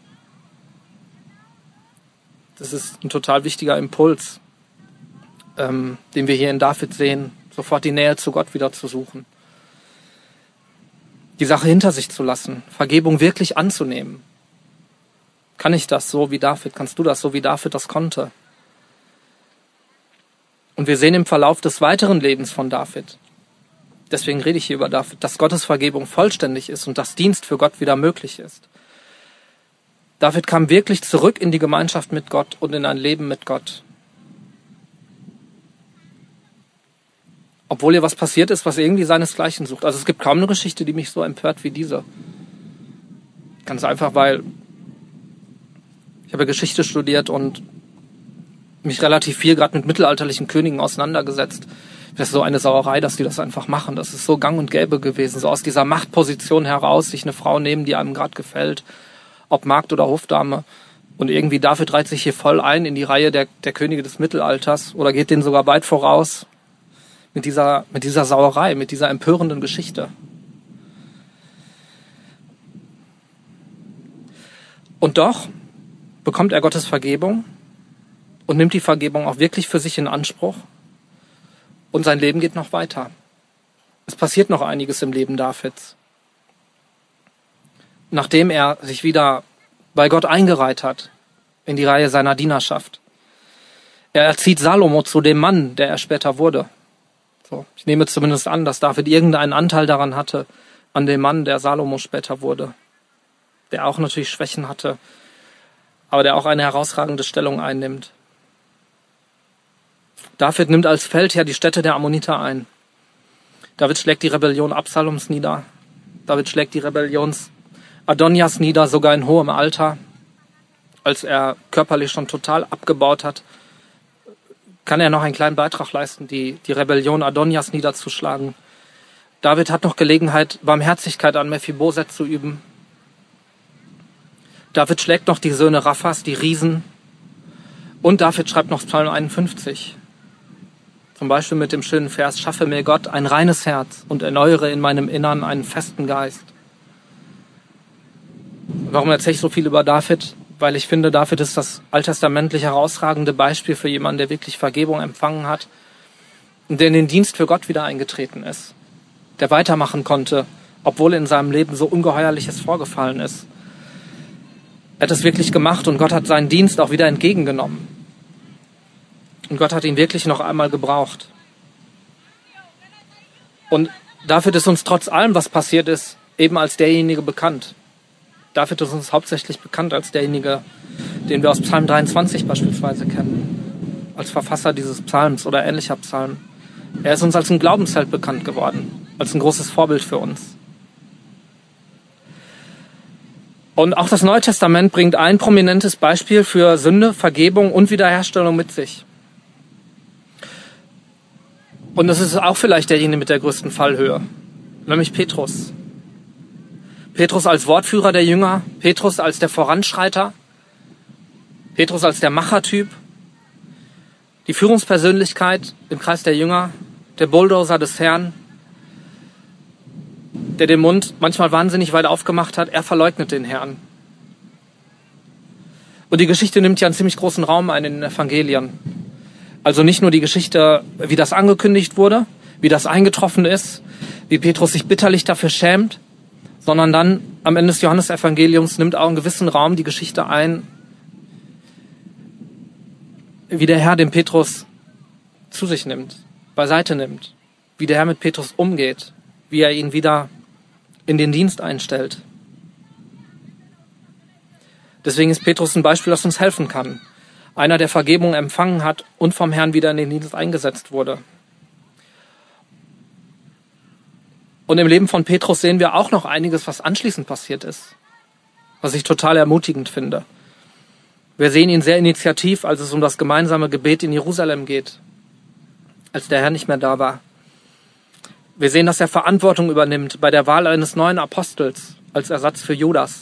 Das ist ein total wichtiger Impuls, den wir hier in David sehen, sofort die Nähe zu Gott wieder zu suchen. Die Sache hinter sich zu lassen, Vergebung wirklich anzunehmen. Kann ich das so wie David? Kannst du das so wie David das konnte? Und wir sehen im Verlauf des weiteren Lebens von David, deswegen rede ich hier über David, dass Gottes Vergebung vollständig ist und dass Dienst für Gott wieder möglich ist. David kam wirklich zurück in die Gemeinschaft mit Gott und in ein Leben mit Gott. Obwohl ihr was passiert ist, was irgendwie seinesgleichen sucht. Also es gibt kaum eine Geschichte, die mich so empört wie diese. Ganz einfach, weil ich habe Geschichte studiert und mich relativ viel gerade mit mittelalterlichen Königen auseinandergesetzt. Das ist so eine Sauerei, dass die das einfach machen. Das ist so gang und gäbe gewesen. So aus dieser Machtposition heraus sich eine Frau nehmen, die einem gerade gefällt. Ob Magd oder Hofdame. Und irgendwie David reiht sich hier voll ein in die Reihe der Könige des Mittelalters oder geht denen sogar weit voraus mit dieser Sauerei, mit dieser empörenden Geschichte. Und doch bekommt er Gottes Vergebung und nimmt die Vergebung auch wirklich für sich in Anspruch. Und sein Leben geht noch weiter. Es passiert noch einiges im Leben Davids. Nachdem er sich wieder bei Gott eingereiht hat, in die Reihe seiner Dienerschaft. Er erzieht Salomo zu dem Mann, der er später wurde. So, ich nehme zumindest an, dass David irgendeinen Anteil daran hatte, an dem Mann, der Salomo später wurde. Der auch natürlich Schwächen hatte, aber der auch eine herausragende Stellung einnimmt. David nimmt als Feldherr die Städte der Ammoniter ein. David schlägt die Rebellion Absaloms nieder. David schlägt die Rebellion Adonias nieder, sogar in hohem Alter. Als er körperlich schon total abgebaut hat, kann er noch einen kleinen Beitrag leisten, die Rebellion Adonias niederzuschlagen. David hat noch Gelegenheit, Barmherzigkeit an Mephiboset zu üben. David schlägt noch die Söhne Raphas, die Riesen. Und David schreibt noch Psalm 51. Zum Beispiel mit dem schönen Vers, schaffe mir Gott ein reines Herz und erneuere in meinem Innern einen festen Geist. Warum erzähle ich so viel über David? Weil ich finde, David ist das alttestamentlich herausragende Beispiel für jemanden, der wirklich Vergebung empfangen hat und der in den Dienst für Gott wieder eingetreten ist. Der weitermachen konnte, obwohl in seinem Leben so Ungeheuerliches vorgefallen ist. Er hat es wirklich gemacht und Gott hat seinen Dienst auch wieder entgegengenommen. Und Gott hat ihn wirklich noch einmal gebraucht. Und David ist uns trotz allem, was passiert ist, eben als derjenige bekannt. David ist uns hauptsächlich bekannt als derjenige, den wir aus Psalm 23 beispielsweise kennen, als Verfasser dieses Psalms oder ähnlicher Psalmen. Er ist uns als ein Glaubensheld bekannt geworden, als ein großes Vorbild für uns. Und auch das Neue Testament bringt ein prominentes Beispiel für Sünde, Vergebung und Wiederherstellung mit sich. Und das ist auch vielleicht derjenige mit der größten Fallhöhe, nämlich Petrus. Petrus als Wortführer der Jünger, Petrus als der Voranschreiter, Petrus als der Machertyp, die Führungspersönlichkeit im Kreis der Jünger, der Bulldozer des Herrn, der den Mund manchmal wahnsinnig weit aufgemacht hat, er verleugnet den Herrn. Und die Geschichte nimmt ja einen ziemlich großen Raum ein in den Evangelien. Also nicht nur die Geschichte, wie das angekündigt wurde, wie das eingetroffen ist, wie Petrus sich bitterlich dafür schämt, sondern dann am Ende des Johannesevangeliums nimmt auch einen gewissen Raum die Geschichte ein, wie der Herr den Petrus zu sich nimmt, beiseite nimmt, wie der Herr mit Petrus umgeht, wie er ihn wieder in den Dienst einstellt. Deswegen ist Petrus ein Beispiel, das uns helfen kann. Einer, der Vergebung empfangen hat und vom Herrn wieder in den Dienst eingesetzt wurde. Und im Leben von Petrus sehen wir auch noch einiges, was anschließend passiert ist, was ich total ermutigend finde. Wir sehen ihn sehr initiativ, als es um das gemeinsame Gebet in Jerusalem geht, als der Herr nicht mehr da war. Wir sehen, dass er Verantwortung übernimmt bei der Wahl eines neuen Apostels als Ersatz für Judas.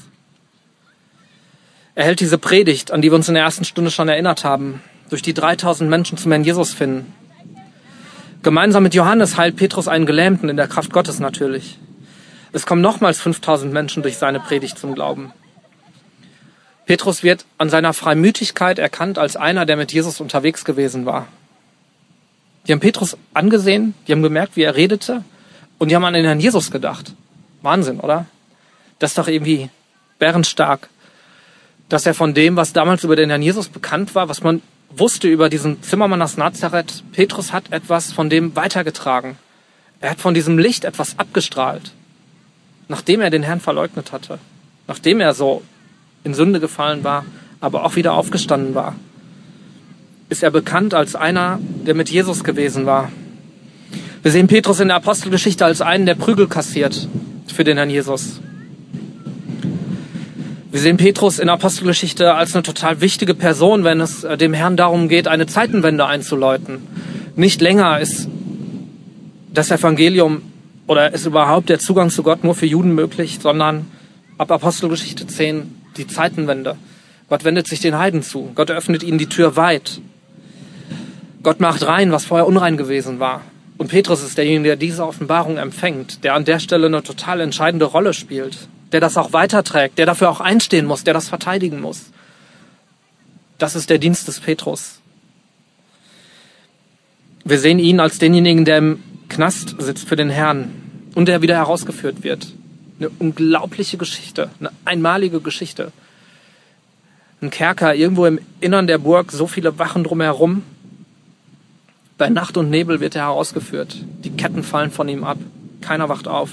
Er hält diese Predigt, an die wir uns in der ersten Stunde schon erinnert haben, durch die 3000 Menschen zum Herrn Jesus finden. Gemeinsam mit Johannes heilt Petrus einen Gelähmten, in der Kraft Gottes natürlich. Es kommen nochmals 5000 Menschen durch seine Predigt zum Glauben. Petrus wird an seiner Freimütigkeit erkannt als einer, der mit Jesus unterwegs gewesen war. Die haben Petrus angesehen, die haben gemerkt, wie er redete und die haben an den Herrn Jesus gedacht. Wahnsinn, oder? Das ist doch irgendwie bärenstark, dass er von dem, was damals über den Herrn Jesus bekannt war, was man wusste über diesen Zimmermann aus Nazareth, Petrus hat etwas von dem weitergetragen. Er hat von diesem Licht etwas abgestrahlt, nachdem er den Herrn verleugnet hatte, nachdem er so in Sünde gefallen war, aber auch wieder aufgestanden war. Ist er bekannt als einer, der mit Jesus gewesen war. Wir sehen Petrus in der Apostelgeschichte als einen, der Prügel kassiert für den Herrn Jesus. Wir sehen Petrus in der Apostelgeschichte als eine total wichtige Person, wenn es dem Herrn darum geht, eine Zeitenwende einzuläuten. Nicht länger ist das Evangelium oder ist überhaupt der Zugang zu Gott nur für Juden möglich, sondern ab Apostelgeschichte 10 die Zeitenwende. Gott wendet sich den Heiden zu. Gott öffnet ihnen die Tür weit. Gott macht rein, was vorher unrein gewesen war. Und Petrus ist derjenige, der diese Offenbarung empfängt, der an der Stelle eine total entscheidende Rolle spielt, der das auch weiterträgt, der dafür auch einstehen muss, der das verteidigen muss. Das ist der Dienst des Petrus. Wir sehen ihn als denjenigen, der im Knast sitzt für den Herrn und der wieder herausgeführt wird. Eine unglaubliche Geschichte, eine einmalige Geschichte. Ein Kerker irgendwo im Innern der Burg, so viele Wachen drumherum. Bei Nacht und Nebel wird er herausgeführt. Die Ketten fallen von ihm ab. Keiner wacht auf.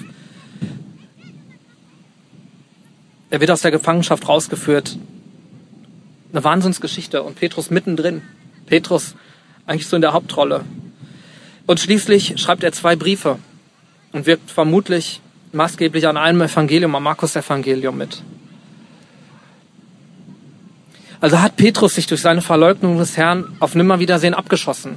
Er wird aus der Gefangenschaft rausgeführt. Eine Wahnsinnsgeschichte. Und Petrus mittendrin. Petrus eigentlich so in der Hauptrolle. Und schließlich schreibt er 2 Briefe und wirkt vermutlich maßgeblich an einem Evangelium, am Markus-Evangelium mit. Also hat Petrus sich durch seine Verleugnung des Herrn auf Nimmerwiedersehen abgeschossen.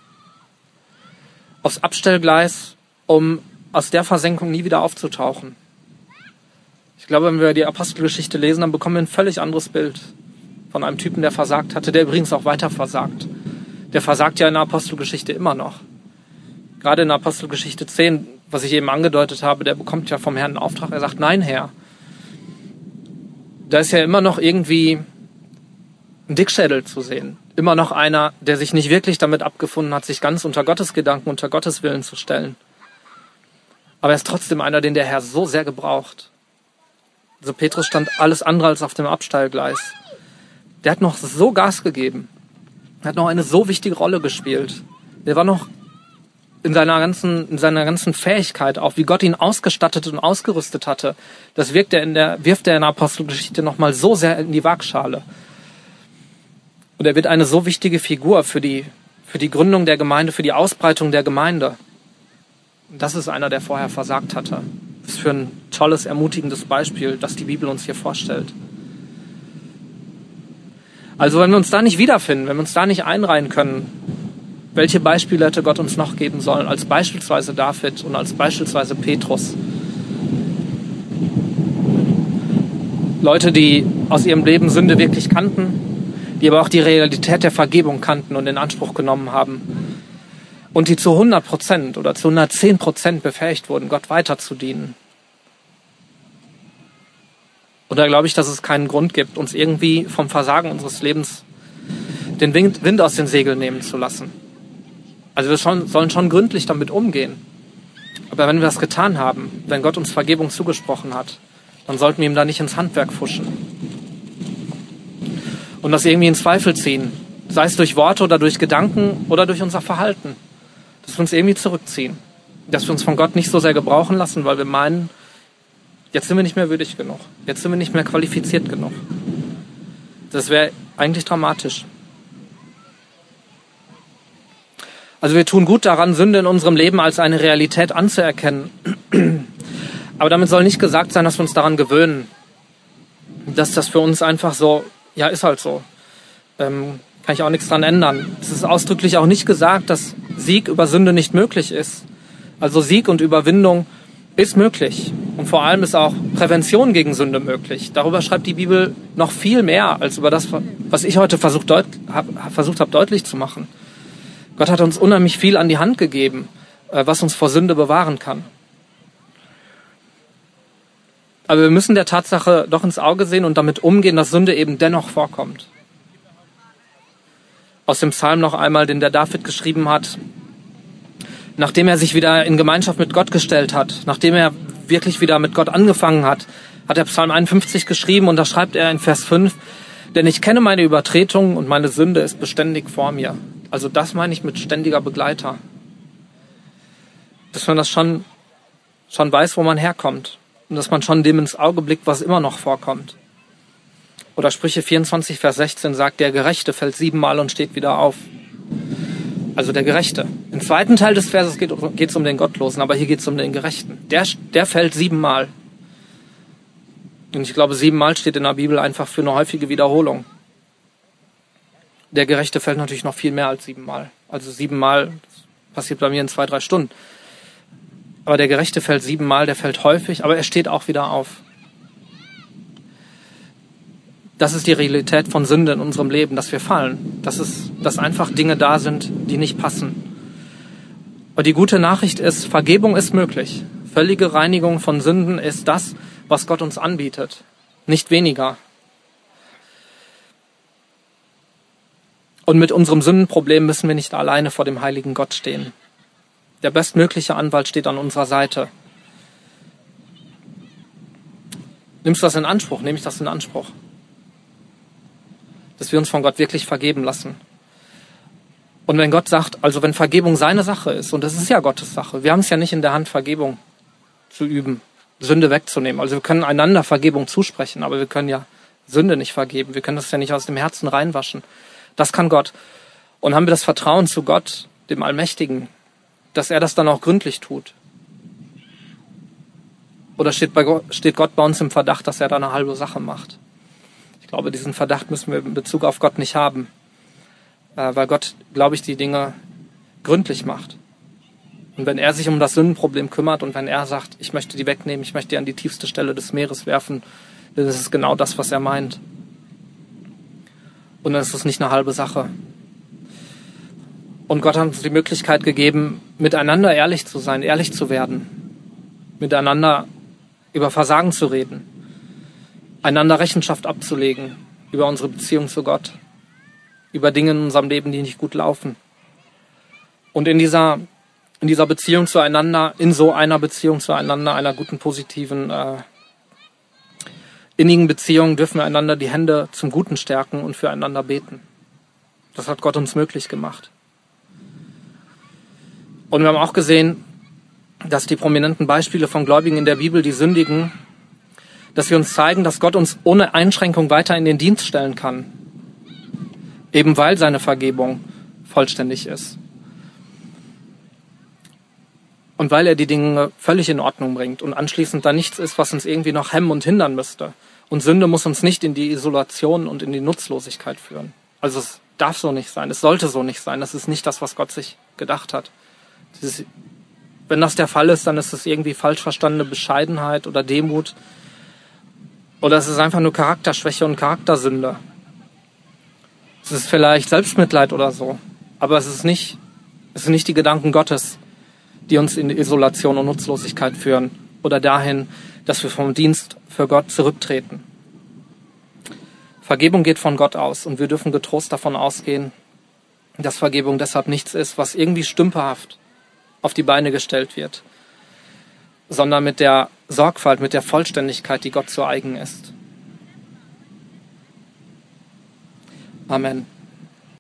Aufs Abstellgleis, um aus der Versenkung nie wieder aufzutauchen. Ich glaube, wenn wir die Apostelgeschichte lesen, dann bekommen wir ein völlig anderes Bild von einem Typen, der versagt hatte, der übrigens auch weiter versagt. Der versagt ja in der Apostelgeschichte immer noch. Gerade in der Apostelgeschichte 10, was ich eben angedeutet habe, der bekommt ja vom Herrn einen Auftrag. Er sagt, nein, Herr. Da ist ja immer noch irgendwie ein Dickschädel zu sehen. Immer noch einer, der sich nicht wirklich damit abgefunden hat, sich ganz unter Gottes Gedanken, unter Gottes Willen zu stellen. Aber er ist trotzdem einer, den der Herr so sehr gebraucht. Also Petrus stand alles andere als auf dem Abstellgleis. Der hat noch so Gas gegeben. Er hat noch eine so wichtige Rolle gespielt. Der war noch in seiner ganzen Fähigkeit, auch wie Gott ihn ausgestattet und ausgerüstet hatte, das wirft er in der Apostelgeschichte nochmal so sehr in die Waagschale. Und er wird eine so wichtige Figur für die Gründung der Gemeinde, für die Ausbreitung der Gemeinde. Das ist einer, der vorher versagt hatte. Das ist für ein tolles, ermutigendes Beispiel, das die Bibel uns hier vorstellt. Also wenn wir uns da nicht wiederfinden, wenn wir uns da nicht einreihen können, welche Beispiele hätte Gott uns noch geben sollen, als beispielsweise David und als beispielsweise Petrus? Leute, die aus ihrem Leben Sünde wirklich kannten, die aber auch die Realität der Vergebung kannten und in Anspruch genommen haben und die zu 100% oder zu 110% befähigt wurden, Gott weiter zu dienen. Und da glaube ich, dass es keinen Grund gibt, uns irgendwie vom Versagen unseres Lebens den Wind aus den Segeln nehmen zu lassen. Also wir sollen schon gründlich damit umgehen. Aber wenn wir das getan haben, wenn Gott uns Vergebung zugesprochen hat, dann sollten wir ihm da nicht ins Handwerk pfuschen. Und das irgendwie in Zweifel ziehen. Sei es durch Worte oder durch Gedanken oder durch unser Verhalten. Dass wir uns irgendwie zurückziehen. Dass wir uns von Gott nicht so sehr gebrauchen lassen, weil wir meinen, jetzt sind wir nicht mehr würdig genug. Jetzt sind wir nicht mehr qualifiziert genug. Das wäre eigentlich dramatisch. Also wir tun gut daran, Sünde in unserem Leben als eine Realität anzuerkennen. Aber damit soll nicht gesagt sein, dass wir uns daran gewöhnen. Dass das für uns einfach so, ja, ist halt so. Kann ich auch nichts dran ändern. Es ist ausdrücklich auch nicht gesagt, dass Sieg über Sünde nicht möglich ist. Also Sieg und Überwindung ist möglich. Und vor allem ist auch Prävention gegen Sünde möglich. Darüber schreibt die Bibel noch viel mehr, als über das, was ich heute versucht habe deutlich zu machen. Gott hat uns unheimlich viel an die Hand gegeben, was uns vor Sünde bewahren kann. Aber wir müssen der Tatsache doch ins Auge sehen und damit umgehen, dass Sünde eben dennoch vorkommt. Aus dem Psalm noch einmal, den der David geschrieben hat, nachdem er sich wieder in Gemeinschaft mit Gott gestellt hat, nachdem er wirklich wieder mit Gott angefangen hat, hat er Psalm 51 geschrieben und da schreibt er in Vers 5, denn ich kenne meine Übertretungen und meine Sünde ist beständig vor mir. Also das meine ich mit ständiger Begleiter. Dass man das schon weiß, wo man herkommt. Und dass man schon dem ins Auge blickt, was immer noch vorkommt. Oder Sprüche 24, Vers 16 sagt, der Gerechte fällt 7-mal und steht wieder auf. Also der Gerechte. Im zweiten Teil des Verses geht es um den Gottlosen, aber hier geht es um den Gerechten. Der fällt 7-mal. Und ich glaube, 7-mal steht in der Bibel einfach für eine häufige Wiederholung. Der Gerechte fällt natürlich noch viel mehr als 7-mal. Also 7-mal passiert bei mir in 2-3 Stunden. Aber der Gerechte fällt 7-mal, der fällt häufig, aber er steht auch wieder auf. Das ist die Realität von Sünde in unserem Leben, dass wir fallen. Dass einfach Dinge da sind, die nicht passen. Aber die gute Nachricht ist, Vergebung ist möglich. Völlige Reinigung von Sünden ist das, was Gott uns anbietet. Nicht weniger. Und mit unserem Sündenproblem müssen wir nicht alleine vor dem heiligen Gott stehen. Der bestmögliche Anwalt steht an unserer Seite. Nimmst du das in Anspruch? Nehme ich das in Anspruch? Dass wir uns von Gott wirklich vergeben lassen. Und wenn Gott sagt, also wenn Vergebung seine Sache ist, und das ist ja Gottes Sache, wir haben es ja nicht in der Hand, Vergebung zu üben, Sünde wegzunehmen. Also wir können einander Vergebung zusprechen, aber wir können ja Sünde nicht vergeben. Wir können das ja nicht aus dem Herzen reinwaschen. Das kann Gott. Und haben wir das Vertrauen zu Gott, dem Allmächtigen, dass er das dann auch gründlich tut? Oder steht Gott bei uns im Verdacht, dass er da eine halbe Sache macht? Ich glaube, diesen Verdacht müssen wir in Bezug auf Gott nicht haben. Weil Gott, glaube ich, die Dinge gründlich macht. Und wenn er sich um das Sündenproblem kümmert und wenn er sagt, ich möchte die wegnehmen, ich möchte die an die tiefste Stelle des Meeres werfen, dann ist es genau das, was er meint. Und dann ist es nicht eine halbe Sache. Und Gott hat uns die Möglichkeit gegeben, miteinander ehrlich zu sein, ehrlich zu werden. Miteinander über Versagen zu reden. Einander Rechenschaft abzulegen über unsere Beziehung zu Gott. Über Dinge in unserem Leben, die nicht gut laufen. Und in dieser Beziehung zueinander, in so einer Beziehung zueinander, einer guten, positiven, innigen Beziehung, dürfen wir einander die Hände zum Guten stärken und füreinander beten. Das hat Gott uns möglich gemacht. Und wir haben auch gesehen, dass die prominenten Beispiele von Gläubigen in der Bibel, die sündigen, dass sie uns zeigen, dass Gott uns ohne Einschränkung weiter in den Dienst stellen kann. Eben weil seine Vergebung vollständig ist. Und weil er die Dinge völlig in Ordnung bringt und anschließend da nichts ist, was uns irgendwie noch hemmen und hindern müsste. Und Sünde muss uns nicht in die Isolation und in die Nutzlosigkeit führen. Also es darf so nicht sein, es sollte so nicht sein. Das ist nicht das, was Gott sich gedacht hat. Wenn das der Fall ist, dann ist es irgendwie falsch verstandene Bescheidenheit oder Demut. Oder es ist einfach nur Charakterschwäche und Charaktersünde. Es ist vielleicht Selbstmitleid oder so. Aber es sind nicht die Gedanken Gottes, die uns in Isolation und Nutzlosigkeit führen. Oder dahin, dass wir vom Dienst für Gott zurücktreten. Vergebung geht von Gott aus und wir dürfen getrost davon ausgehen, dass Vergebung deshalb nichts ist, was irgendwie stümperhaft auf die Beine gestellt wird, sondern mit der Sorgfalt, mit der Vollständigkeit, die Gott zu eigen ist. Amen.